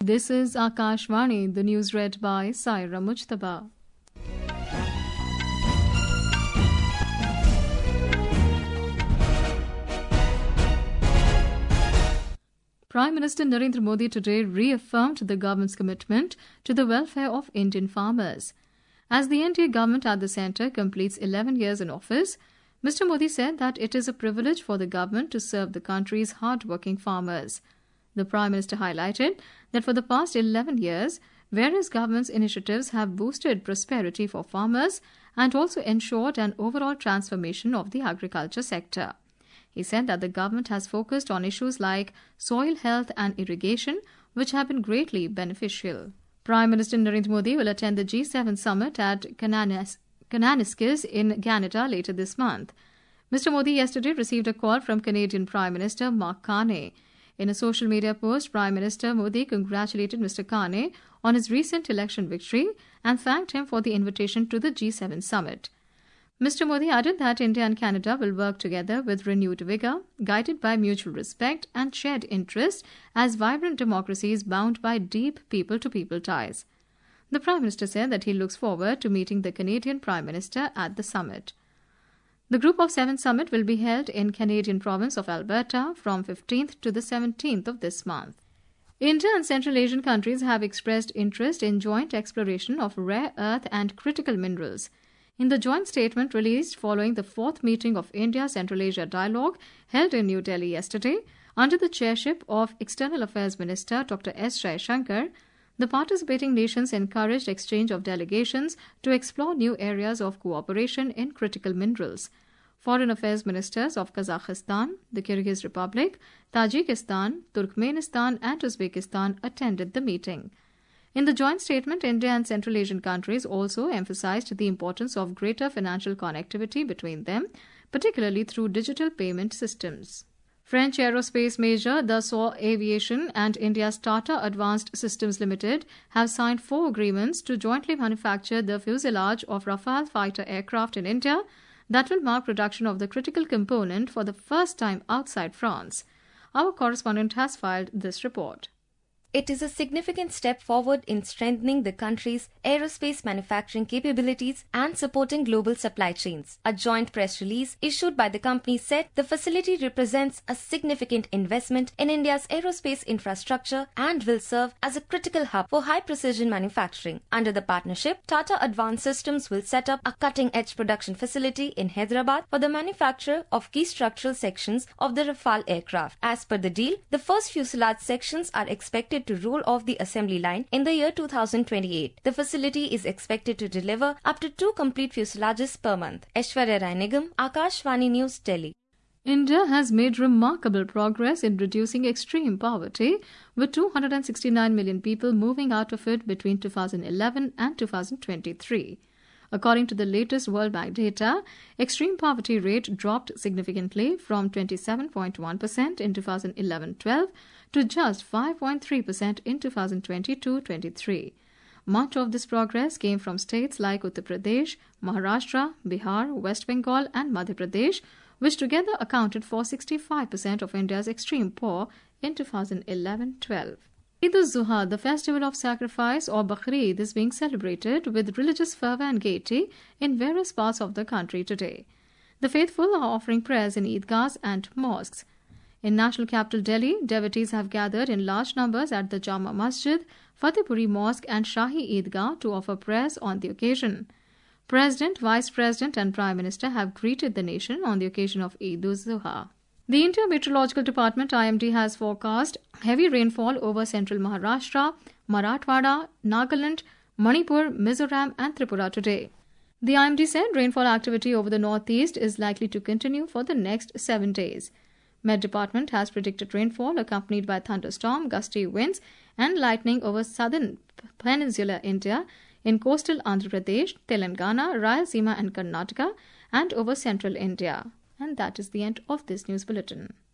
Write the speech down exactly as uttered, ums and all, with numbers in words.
This is Akashvani, the news read by Saira Mujtaba. Prime Minister Narendra Modi today reaffirmed the government's commitment to the welfare of Indian farmers. As the N D A government at the centre completes eleven years in office, Mister Modi said that it is a privilege for the government to serve the country's hard-working farmers. The Prime Minister highlighted that for the past eleven years, various government's initiatives have boosted prosperity for farmers and also ensured an overall transformation of the agriculture sector. He said that the government has focused on issues like soil health and irrigation, which have been greatly beneficial. Prime Minister Narendra Modi will attend the G seven summit at Cananis- Kananaskis in Canada later this month. Mister Modi yesterday received a call from Canadian Prime Minister Mark Carney. In a social media post, Prime Minister Modi congratulated Mister Carney on his recent election victory and thanked him for the invitation to the G seven summit. Mister Modi added that India and Canada will work together with renewed vigour, guided by mutual respect and shared interest as vibrant democracies bound by deep people-to-people ties. The Prime Minister said that he looks forward to meeting the Canadian Prime Minister at the summit. The Group of Seven summit will be held in Canadian province of Alberta from fifteenth to the seventeenth of this month. India and Central Asian countries have expressed interest in joint exploration of rare earth and critical minerals. In the joint statement released following the fourth meeting of India-Central Asia Dialogue held in New Delhi yesterday, under the chairship of External Affairs Minister Doctor S. Jaishankar, the participating nations encouraged exchange of delegations to explore new areas of cooperation in critical minerals. Foreign Affairs Ministers of Kazakhstan, the Kyrgyz Republic, Tajikistan, Turkmenistan and Uzbekistan attended the meeting. In the joint statement, India and Central Asian countries also emphasized the importance of greater financial connectivity between them, particularly through digital payment systems. French aerospace major Dassault Aviation and India's Tata Advanced Systems Limited have signed four agreements to jointly manufacture the fuselage of Rafale fighter aircraft in India that will mark production of the critical component for the first time outside France. Our correspondent has filed this report. It is a significant step forward in strengthening the country's aerospace manufacturing capabilities and supporting global supply chains. A joint press release issued by the company said the facility represents a significant investment in India's aerospace infrastructure and will serve as a critical hub for high-precision manufacturing. Under the partnership, Tata Advanced Systems will set up a cutting-edge production facility in Hyderabad for the manufacture of key structural sections of the Rafale aircraft. As per the deal, the first fuselage sections are expected to roll off the assembly line in the year two thousand twenty-eight. The facility is expected to deliver up to two complete fuselages per month. Aishwarya Rai Nigam, Akashvani News, Delhi. India has made remarkable progress in reducing extreme poverty, with two hundred sixty-nine million people moving out of it between two thousand eleven and two thousand twenty-three. According to the latest World Bank data, extreme poverty rate dropped significantly from twenty-seven point one percent in two thousand eleven twelve to just five point three percent in two thousand twenty-two twenty-three. Much of this progress came from states like Uttar Pradesh, Maharashtra, Bihar, West Bengal and Madhya Pradesh, which together accounted for sixty-five percent of India's extreme poor in two thousand eleven twelve. Eid al-Zuha, the festival of sacrifice or Bakrid, is being celebrated with religious fervour and gaiety in various parts of the country today. The faithful are offering prayers in Eidgahs and mosques. In national capital Delhi, devotees have gathered in large numbers at the Jama Masjid, Fatehpuri Mosque and Shahi Eidgah to offer prayers on the occasion. President, Vice President and Prime Minister have greeted the nation on the occasion of Eid al-Zuha. The India Meteorological Department I M D has forecast heavy rainfall over central Maharashtra, Marathwada, Nagaland, Manipur, Mizoram and Tripura today. The I M D said rainfall activity over the northeast is likely to continue for the next seven days. Met Department has predicted rainfall accompanied by thunderstorm, gusty winds and lightning over southern peninsular India, in coastal Andhra Pradesh, Telangana, Rayalaseema and Karnataka and over central India. And that is the end of this news bulletin.